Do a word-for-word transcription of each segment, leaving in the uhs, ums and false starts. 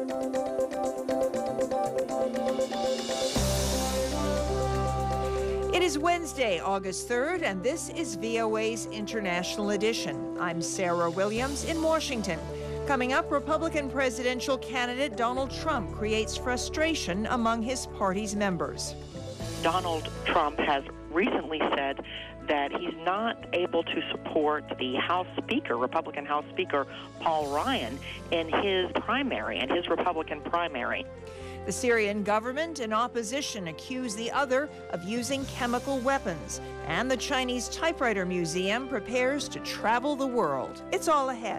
It is Wednesday, August third, and this is V O A's International Edition. I'm Sarah Williams in Washington. Coming up, Republican presidential candidate Donald Trump creates frustration among his party's members. Donald Trump has recently said that he's not able to support the House Speaker, Republican House Speaker Paul Ryan, in his primary, in his Republican primary. The Syrian government and opposition accuse the other of using chemical weapons, and the Chinese Typewriter Museum prepares to travel the world. It's all ahead.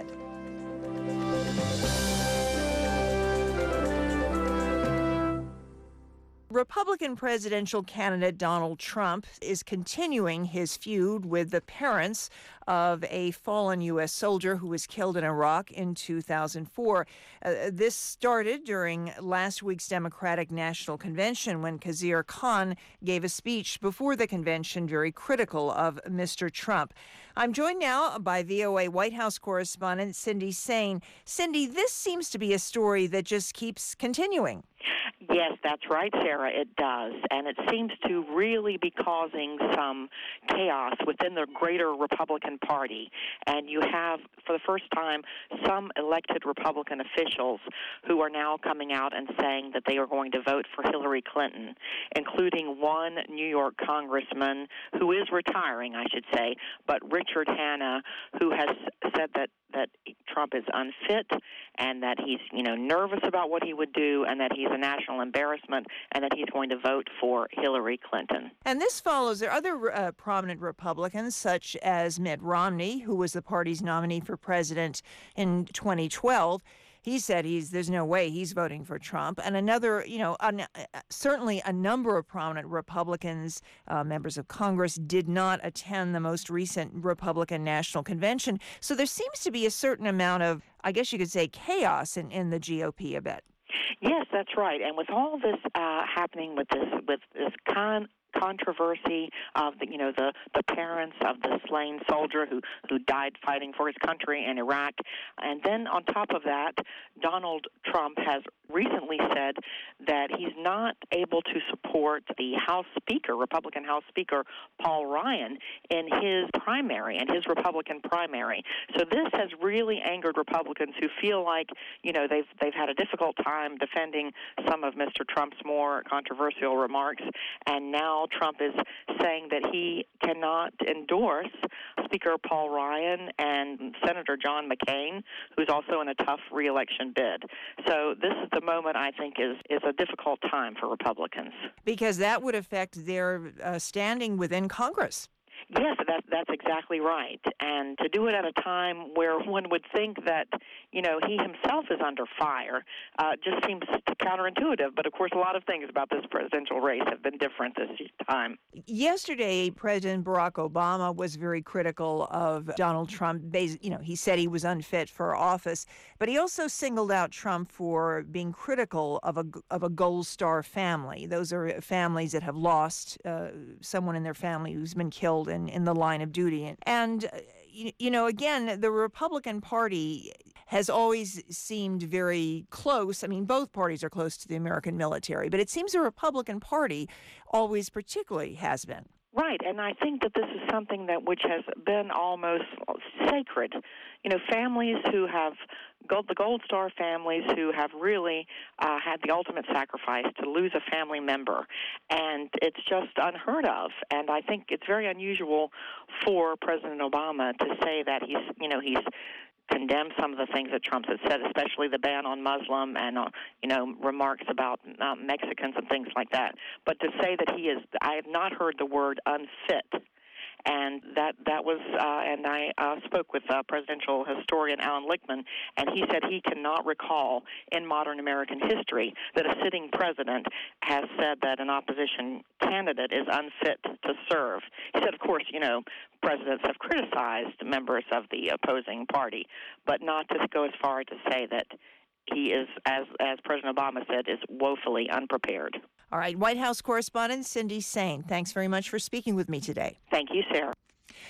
Republican presidential candidate Donald Trump is continuing his feud with the parents of a fallen U S soldier who was killed in Iraq in two thousand four. Uh, this started during last week's Democratic National Convention when Khizr Khan gave a speech before the convention very critical of Mister Trump. I'm joined now by V O A White House correspondent Cindy Saine. Cindy, this seems to be a story that just keeps continuing. Yes, that's right, Sarah, it does. And it seems to really be causing some chaos within the greater Republican Party. And you have, for the first time, some elected Republican officials who are now coming out and saying that they are going to vote for Hillary Clinton, including one New York congressman who is retiring, I should say, but Richard Hanna, who has said that that Trump is unfit and that he's, you know, nervous about what he would do and that he's a national embarrassment and that he's going to vote for Hillary Clinton. And this follows there are other uh, prominent Republicans, such as Mitt Romney, who was the party's nominee for president in twenty twelve. He said he's there's no way he's voting for Trump. And another, you know, un, certainly a number of prominent Republicans, uh, members of Congress, did not attend the most recent Republican National Convention. So there seems to be a certain amount of, I guess you could say, chaos in, in the G O P a bit. Yes, that's right. And with all this uh, happening with this with this con. controversy of the, you know, the, the parents of the slain soldier who, who died fighting for his country in Iraq. And then on top of that, Donald Trump has recently said that he's not able to support the House Speaker, Republican House Speaker Paul Ryan, in his primary, in his Republican primary. So this has really angered Republicans who feel like, you know, they've they've had a difficult time defending some of Mister Trump's more controversial remarks, and now Trump is saying that he cannot endorse Speaker Paul Ryan and Senator John McCain, who's also in a tough reelection bid. So this is the moment I think is, is a difficult time for Republicans. Because that would affect their uh, standing within Congress. Yes, that, that's exactly right. And to do it at a time where one would think that, you know, he himself is under fire uh, just seems counterintuitive. But, of course, a lot of things about this presidential race have been different this time. Yesterday, President Barack Obama was very critical of Donald Trump. You know, he said he was unfit for office, but he also singled out Trump for being critical of a, of a Gold Star family. Those are families that have lost uh, someone in their family who's been killed in, in the line of duty. And, and uh, you, you know, again, the Republican Party has always seemed very close. I mean, both parties are close to the American military, but it seems the Republican Party always particularly has been. Right, and I think that this is something that which has been almost sacred. You know, families who have, gold, the Gold Star families who have really uh, had the ultimate sacrifice to lose a family member, and it's just unheard of. And I think it's very unusual for President Obama to say that he's, you know, he's condemn some of the things that Trump has said, especially the ban on Muslim and, uh, you know, remarks about uh, Mexicans and things like that. But to say that he is, I have not heard the word unfit. And that that was, uh, and I uh, spoke with uh, presidential historian Alan Lichtman, and he said he cannot recall in modern American history that a sitting president has said that an opposition candidate is unfit to serve. He said, of course, you know, presidents have criticized members of the opposing party, but not to go as far to say that he is, as as President Obama said, is woefully unprepared. All right, White House correspondent Cindy Saine, thanks very much for speaking with me today. Thank you, Sarah.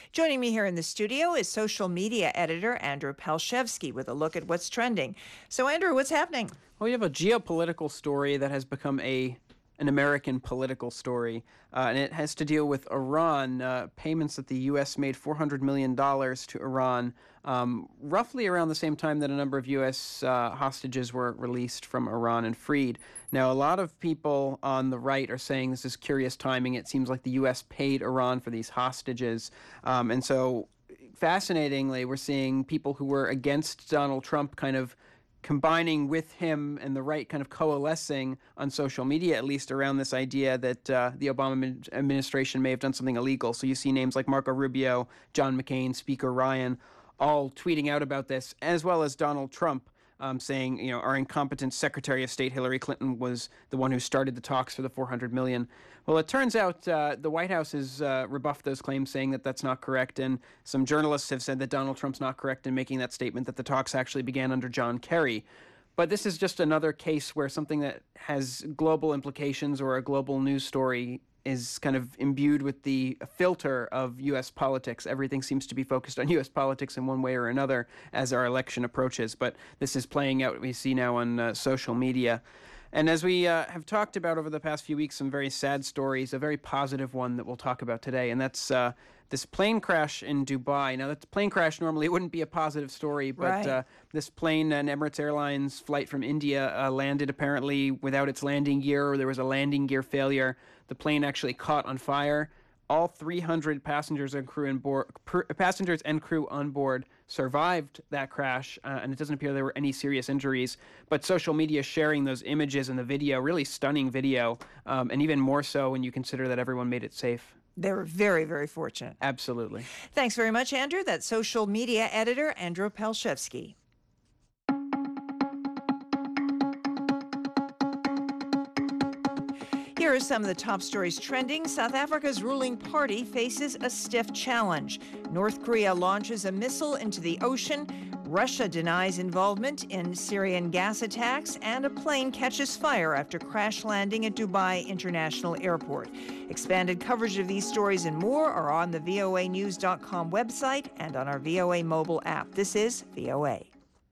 Joining me here in the studio is social media editor Andrew Palshevsky with a look at what's trending. So, Andrew, what's happening? Well, you have a geopolitical story that has become a an American political story, uh, and it has to deal with Iran. Uh, payments that the U S made four hundred million dollars to Iran, um, roughly around the same time that a number of U S uh, hostages were released from Iran and freed. Now, a lot of people on the right are saying this is curious timing. It seems like the U S paid Iran for these hostages, um, and so fascinatingly, we're seeing people who were against Donald Trump kind of combining with him and the right kind of coalescing on social media, at least around this idea that uh, the Obama administration may have done something illegal. So you see names like Marco Rubio, John McCain, Speaker Ryan, all tweeting out about this, as well as Donald Trump um, saying, you know, our incompetent Secretary of State Hillary Clinton was the one who started the talks for the four hundred million dollars. Well, it turns out uh, the White House has uh, rebuffed those claims, saying that that's not correct. And some journalists have said that Donald Trump's not correct in making that statement, that the talks actually began under John Kerry. But this is just another case where something that has global implications or a global news story is kind of imbued with the filter of U S politics. Everything seems to be focused on U S politics in one way or another as our election approaches. But this is playing out, we see now on uh, social media. And as we uh, have talked about over the past few weeks, some very sad stories, a very positive one that we'll talk about today, and that's uh, this plane crash in Dubai. Now, that plane crash normally wouldn't be a positive story, but Right. uh, this plane, an Emirates Airlines flight from India, uh, landed apparently without its landing gear, or there was a landing gear failure. The plane actually caught on fire. All three hundred passengers and crew on board, per, passengers and crew on board survived that crash, uh, and it doesn't appear there were any serious injuries. But social media sharing those images and the video, really stunning video, um, and even more so when you consider that everyone made it safe. They were very, very fortunate. Absolutely. Thanks very much, Andrew. That's social media editor Andrew Palshevsky. Here are some of the top stories trending. South Africa's ruling party faces a stiff challenge. North Korea launches a missile into the ocean. Russia denies involvement in Syrian gas attacks, and a plane catches fire after crash landing at Dubai International Airport. Expanded coverage of these stories and more are on the V O A news dot com website and on our V O A mobile app. This is V O A.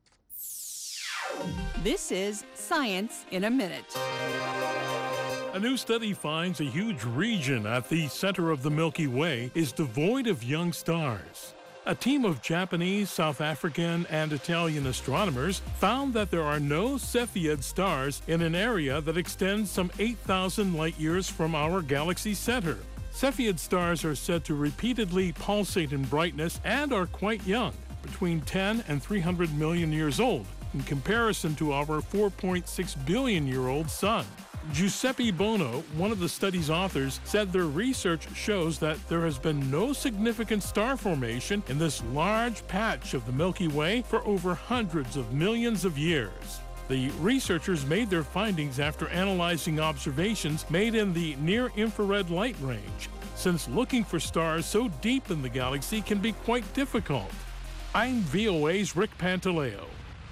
This is Science in a Minute. A new study finds a huge region at the center of the Milky Way is devoid of young stars. A team of Japanese, South African, and Italian astronomers found that there are no Cepheid stars in an area that extends some eight thousand light years from our galaxy's center. Cepheid stars are said to repeatedly pulsate in brightness and are quite young, between ten and three hundred million years old, in comparison to our four point six billion year old sun. Giuseppe Bono, one of the study's authors, said their research shows that there has been no significant star formation in this large patch of the Milky Way for over hundreds of millions of years. The researchers made their findings after analyzing observations made in the near-infrared light range, since looking for stars so deep in the galaxy can be quite difficult. I'm V O A's Rick Pantaleo.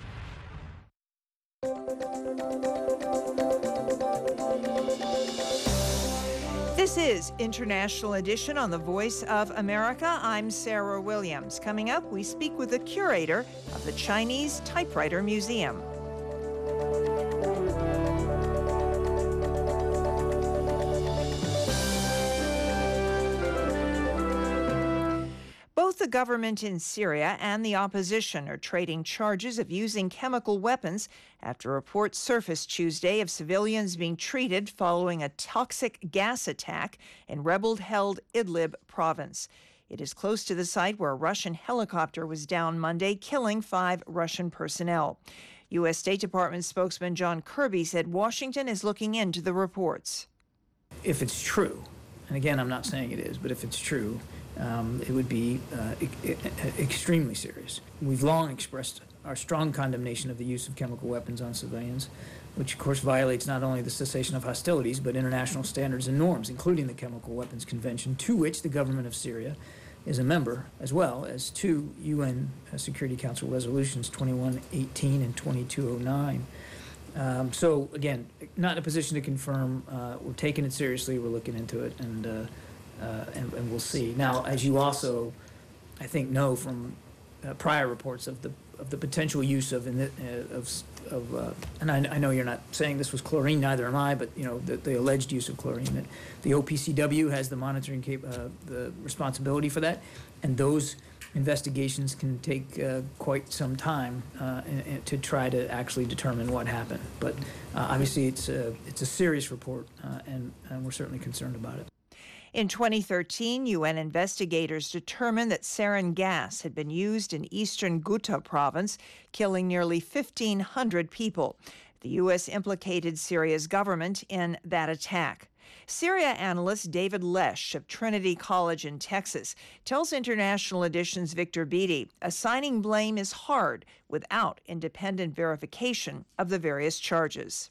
This is International Edition on the Voice of America. I'm Sarah Williams. Coming up, we speak with the curator of the Chinese Typewriter Museum. Both the government in Syria and the opposition are trading charges of using chemical weapons after reports surfaced Tuesday of civilians being treated following a toxic gas attack in rebel-held Idlib province. It is close to the site where a Russian helicopter was down Monday, killing five Russian personnel. U S State Department spokesman John Kirby said Washington is looking into the reports. If it's true, and again, I'm not saying it is, but if it's true, Um, it would be uh, e- e- extremely serious. We've long expressed our strong condemnation of the use of chemical weapons on civilians, which of course violates not only the cessation of hostilities, but international standards and norms, including the Chemical Weapons Convention, to which the government of Syria is a member, as well as two U N Security Council resolutions, twenty-one eighteen and twenty-two oh nine. Um, so again, not in a position to confirm. Uh, we're taking it seriously. We're looking into it, and uh, Uh, and, and we'll see. Now, as you also I think, know from uh, prior reports of the of the potential use of in the, uh, of of uh, and I, I know you're not saying this was chlorine, neither am I, but you know the, the alleged use of chlorine. That the O P C W has the monitoring cap- uh, the responsibility for that, and those investigations can take uh, quite some time uh, and, and to try to actually determine what happened. But uh, obviously, it's a it's a serious report, uh, and, and we're certainly concerned about it. In twenty thirteen, U N investigators determined that sarin gas had been used in eastern Ghouta province, killing nearly fifteen hundred people. The U S implicated Syria's government in that attack. Syria analyst David Lesh of Trinity College in Texas tells International Edition's Victor Beattie assigning blame is hard without independent verification of the various charges.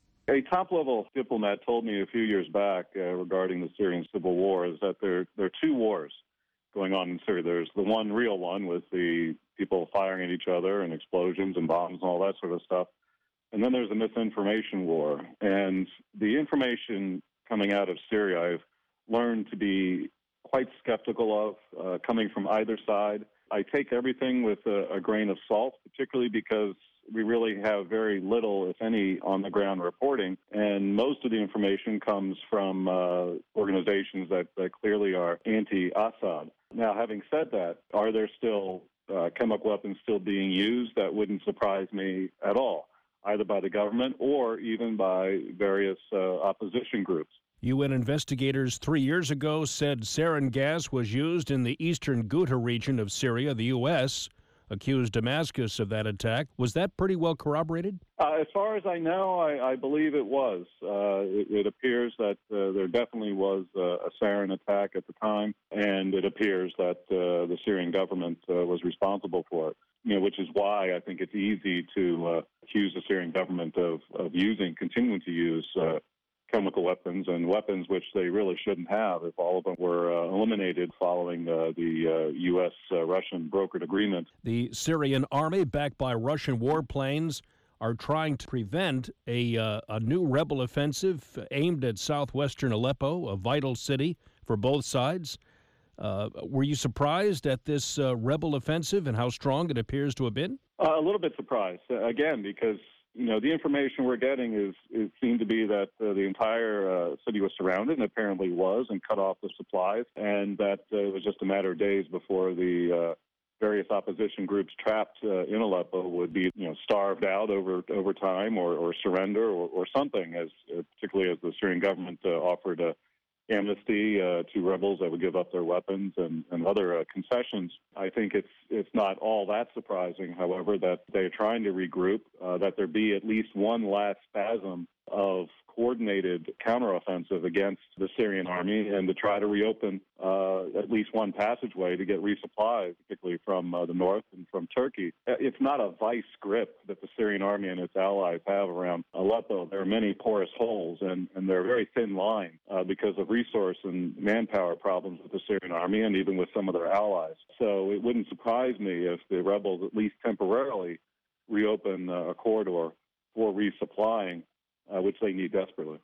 A top-level diplomat told me a few years back uh, regarding the Syrian civil war is that there, there are two wars going on in Syria. There's the one real one with the people firing at each other and explosions and bombs and all that sort of stuff. And then there's the misinformation war. And the information coming out of Syria I've learned to be quite skeptical of, uh, coming from either side. I take everything with a, a grain of salt, particularly because we really have very little, if any, on-the-ground reporting, and most of the information comes from uh, organizations that, that clearly are anti-Assad. Now, having said that, are there still uh, chemical weapons still being used? That wouldn't surprise me at all, either by the government or even by various uh, opposition groups. U N investigators three years ago said sarin gas was used in the eastern Ghouta region of Syria. The U S accused Damascus of that attack. Was that pretty well corroborated? Uh, as far as I know, I, I believe it was. Uh, it, it appears that uh, there definitely was uh, a sarin attack at the time, and it appears that uh, the Syrian government uh, was responsible for it. You know, which is why I think it's easy to uh, accuse the Syrian government of, of using, continuing to use uh, chemical weapons and weapons which they really shouldn't have if all of them were uh, eliminated following uh, the uh, U S Russian brokered agreement. The Syrian army, backed by Russian warplanes, are trying to prevent a, uh, a new rebel offensive aimed at southwestern Aleppo, a vital city for both sides. Uh, were you surprised at this uh, rebel offensive and how strong it appears to have been? Uh, a little bit surprised, uh, again, because you know the information we're getting is it seemed to be that uh, the entire uh, city was surrounded, and apparently was, and cut off the supplies, and that uh, it was just a matter of days before the uh, various opposition groups trapped uh, in Aleppo would be, you know, starved out over over time, or, or surrender, or, or something. As uh, particularly as the Syrian government uh, offered a amnesty uh, to rebels that would give up their weapons and, and other uh, concessions. I think it's it's not all that surprising, however, that they're trying to regroup, uh, that there be at least one last spasm of coordinated counteroffensive against the Syrian army, and to try to reopen uh, at least one passageway to get resupply, particularly from uh, the north and from Turkey. It's not a vice grip that the Syrian army and its allies have around Aleppo. There are many porous holes, and, and they're a very thin line uh, because of resource and manpower problems with the Syrian army and even with some of their allies. So it wouldn't surprise me if the rebels at least temporarily reopen uh, a corridor for resupplying, Uh, which they need desperately.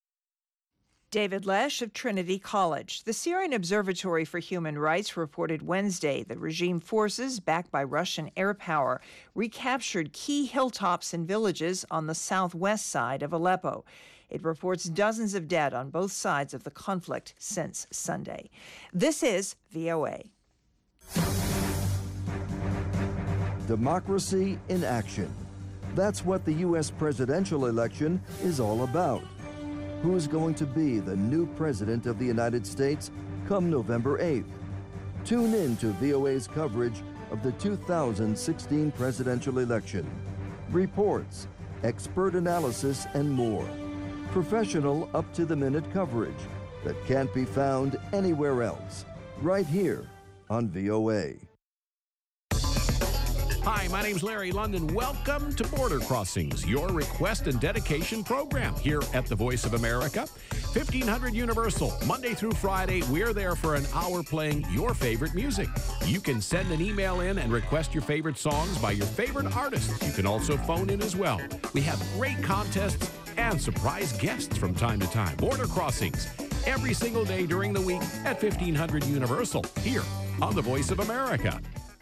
David Lesh of Trinity College. The Syrian Observatory for Human Rights reported Wednesday that regime forces, backed by Russian air power, recaptured key hilltops and villages on the southwest side of Aleppo. It reports dozens of dead on both sides of the conflict since Sunday. This is V O A. Democracy in action. That's what the U S presidential election is all about. Who's going to be the new president of the United States come November eighth? Tune in to V O A's coverage of the two thousand sixteen presidential election. Reports, expert analysis, and more. Professional, up-to-the-minute coverage that can't be found anywhere else. Right here on V O A. Hi, my name's Larry London. Welcome to Border Crossings, your request and dedication program here at the Voice of America. fifteen hundred Universal, Monday through Friday, we're there for an hour playing your favorite music. You can send an email in and request your favorite songs by your favorite artists. You can also phone in as well. We have great contests and surprise guests from time to time. Border Crossings, every single day during the week at fifteen hundred Universal, here on the Voice of America.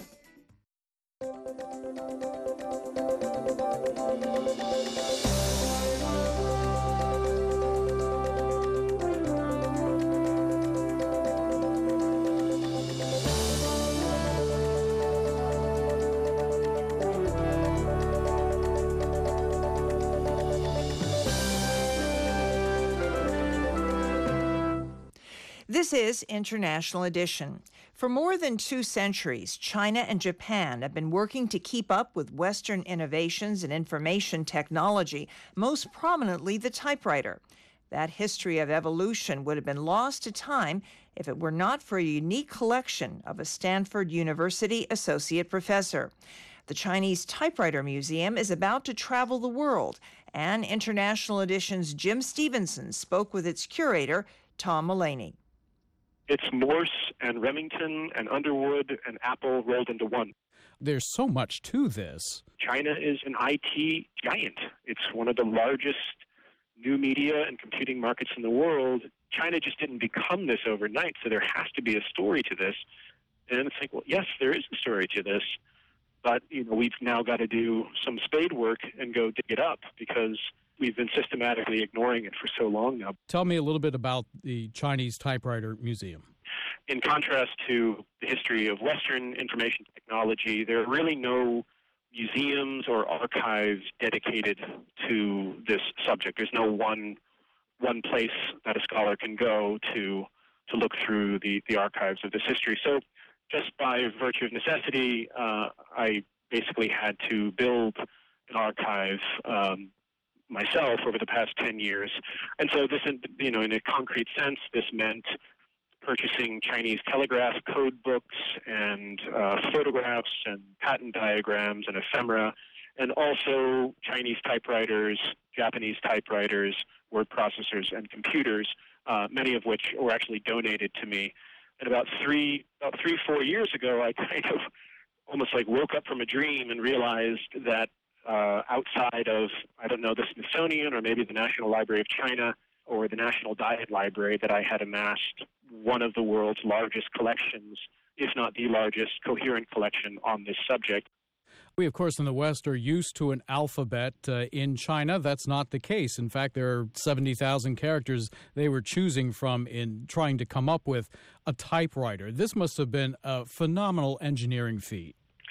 This is International Edition. For more than two centuries, China and Japan have been working to keep up with Western innovations in information technology, most prominently the typewriter. That history of evolution would have been lost to time if it were not for a unique collection of a Stanford University associate professor. The Chinese Typewriter Museum is about to travel the world, and International Edition's Jim Stevenson spoke with its curator, Tom Mullaney. It's Morse and Remington and Underwood and Apple rolled into one. There's so much to this. China is an I T giant. It's one of the largest new media and computing markets in the world. China just didn't become this overnight, so there has to be a story to this. And it's like, well, yes, there is a story to this, but you know, we've now got to do some spade work and go dig it up because we've been systematically ignoring it for so long now. Tell me a little bit about the Chinese Typewriter Museum. In contrast to the history of Western information technology, there are really no museums or archives dedicated to this subject. There's no one one place that a scholar can go to to look through the, the archives of this history. So just by virtue of necessity, uh, I basically had to build an archive um, myself over the past ten years. And so this, you know, in a concrete sense, this meant purchasing Chinese telegraph code books and uh, photographs and patent diagrams and ephemera, and also Chinese typewriters, Japanese typewriters, word processors, and computers, uh, many of which were actually donated to me. And about three, about three, four years ago, I kind of almost like woke up from a dream and realized that Uh, outside of, I don't know, the Smithsonian or maybe the National Library of China or the National Diet Library, that I had amassed one of the world's largest collections, if not the largest coherent collection on this subject. We, of course, in the West are used to an alphabet. Uh, in China, that's not the case. In fact, there are seventy thousand characters they were choosing from in trying to come up with a typewriter. This must have been a phenomenal engineering feat.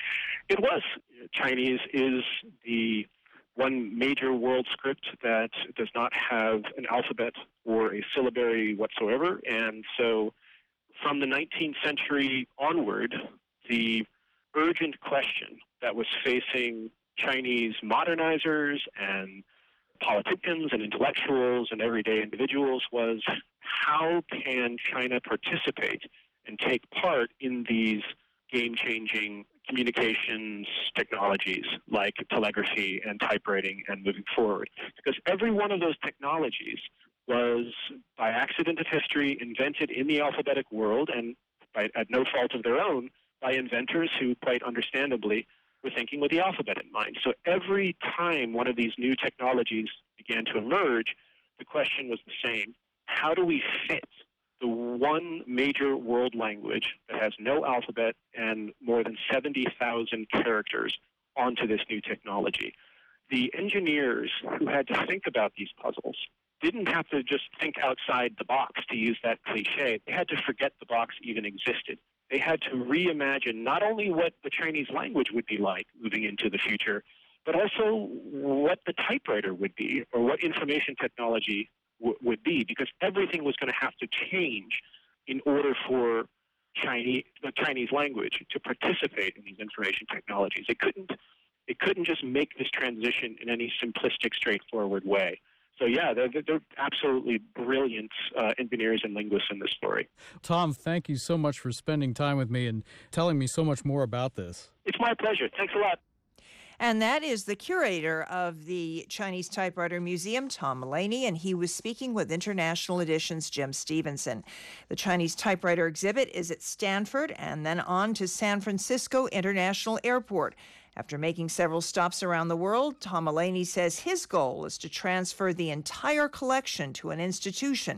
It was. Chinese is the one major world script that does not have an alphabet or a syllabary whatsoever. And so from the nineteenth century onward, the urgent question that was facing Chinese modernizers and politicians and intellectuals and everyday individuals was, how can China participate and take part in these game-changing communications technologies like telegraphy and typewriting and moving forward? Because every one of those technologies was, by accident of history, invented in the alphabetic world, and by, at no fault of their own, by inventors who, quite understandably, were thinking with the alphabet in mind. So every time one of these new technologies began to emerge, the question was the same. How do we fit the one major world language that has no alphabet and more than seventy thousand characters onto this new technology? The engineers who had to think about these puzzles didn't have to just think outside the box, to use that cliche. They had to forget the box even existed. They had to reimagine not only what the Chinese language would be like moving into the future, but also what the typewriter would be, or what information technology w- would be, because everything was going to have to change in order for Chinese, the Chinese language to participate in these information technologies. It couldn't, it couldn't just make this transition in any simplistic, straightforward way. So, yeah, they're, they're absolutely brilliant uh, engineers and linguists in this story. Tom, thank you so much for spending time with me and telling me so much more about this. It's my pleasure. Thanks a lot. And that is the curator of the Chinese Typewriter Museum, Tom Mullaney, and he was speaking with International Edition's Jim Stevenson. The Chinese Typewriter exhibit is at Stanford and then on to San Francisco International Airport. After making several stops around the world, Tom Mullaney says his goal is to transfer the entire collection to an institution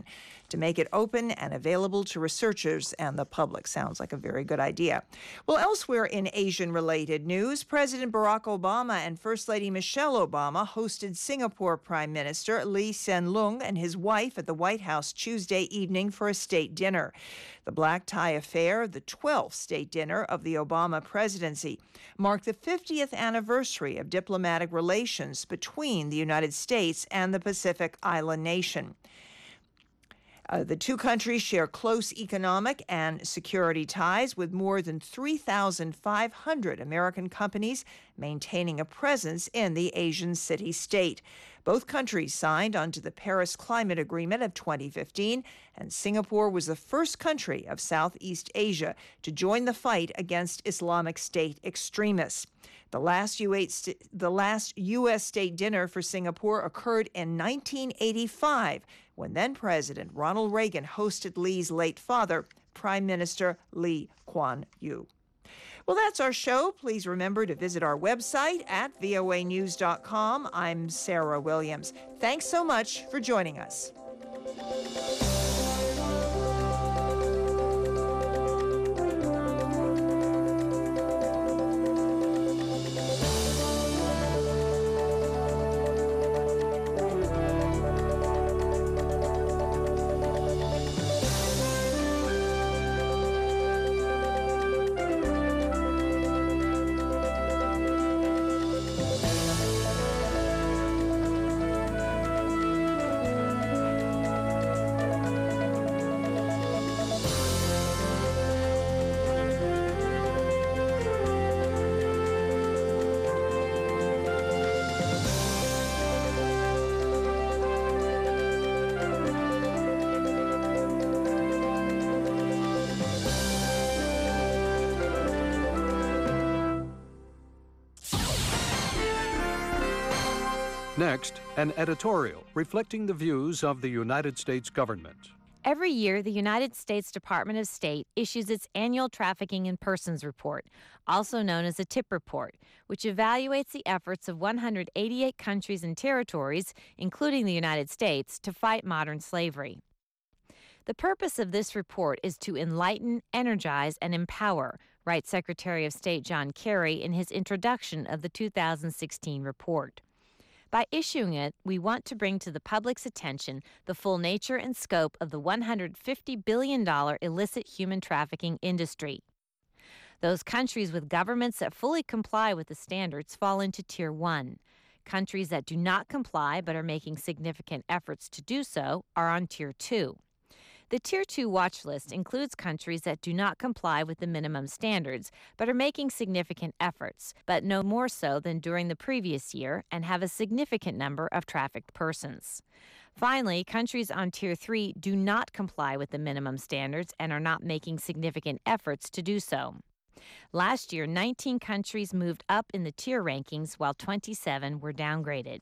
to make it open and available to researchers and the public. Sounds like a very good idea. Well, elsewhere in Asian-related news, President Barack Obama and First Lady Michelle Obama hosted Singapore Prime Minister Lee Hsien Loong and his wife at the White House Tuesday evening for a state dinner. The black tie affair, the twelfth state dinner of the Obama presidency, marked the fiftieth anniversary of diplomatic relations between the United States and the Pacific Island nation. Uh, the two countries share close economic and security ties, with more than three thousand five hundred American companies maintaining a presence in the Asian city-state. Both countries signed onto the Paris Climate Agreement of twenty fifteen, and Singapore was the first country of Southeast Asia to join the fight against Islamic State extremists. The last U S, the last U S state dinner for Singapore occurred in nineteen eighty-five, when then-President Ronald Reagan hosted Lee's late father, Prime Minister Lee Kuan Yew. Well, that's our show. Please remember to visit our website at V O A news dot com. I'm Sarah Williams. Thanks so much for joining us. Next, an editorial reflecting the views of the United States government. Every year, the United States Department of State issues its annual Trafficking in Persons Report, also known as a TIP report, which evaluates the efforts of one hundred eighty-eight countries and territories, including the United States, to fight modern slavery. The purpose of this report is to enlighten, energize, and empower, writes Secretary of State John Kerry in his introduction of the two thousand sixteen report. By issuing it, we want to bring to the public's attention the full nature and scope of the one hundred fifty billion dollars illicit human trafficking industry. Those countries with governments that fully comply with the standards fall into Tier one. Countries that do not comply but are making significant efforts to do so are on Tier two. The Tier two watch list includes countries that do not comply with the minimum standards, but are making significant efforts, but no more so than during the previous year, and have a significant number of trafficked persons. Finally, countries on Tier three do not comply with the minimum standards and are not making significant efforts to do so. Last year, nineteen countries moved up in the tier rankings, while twenty-seven were downgraded.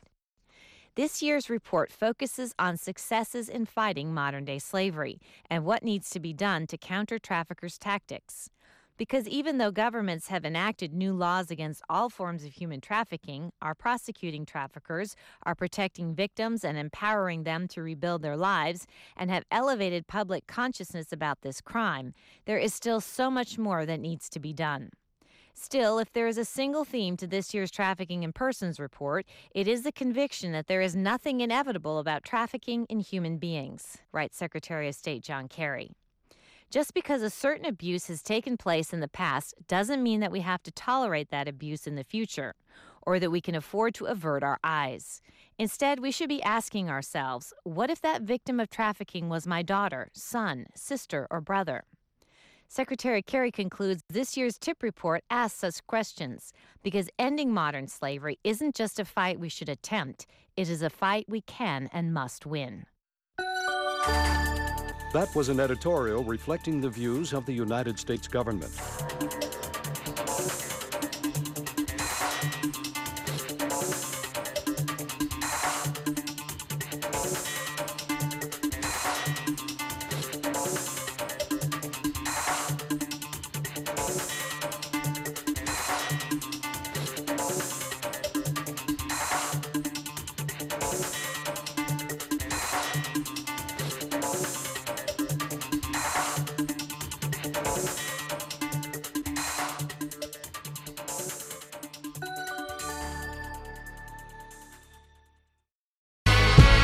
This year's report focuses on successes in fighting modern-day slavery and what needs to be done to counter traffickers' tactics. Because even though governments have enacted new laws against all forms of human trafficking, are prosecuting traffickers, are protecting victims and empowering them to rebuild their lives, and have elevated public consciousness about this crime, there is still so much more that needs to be done. Still, if there is a single theme to this year's Trafficking in Persons report, it is the conviction that there is nothing inevitable about trafficking in human beings, writes Secretary of State John Kerry. Just because a certain abuse has taken place in the past doesn't mean that we have to tolerate that abuse in the future, or that we can afford to avert our eyes. Instead, we should be asking ourselves, what if that victim of trafficking was my daughter, son, sister, or brother? Secretary Kerry concludes this year's TIP report asks such questions because ending modern slavery isn't just a fight we should attempt, it is a fight we can and must win. That was an editorial reflecting the views of the United States government.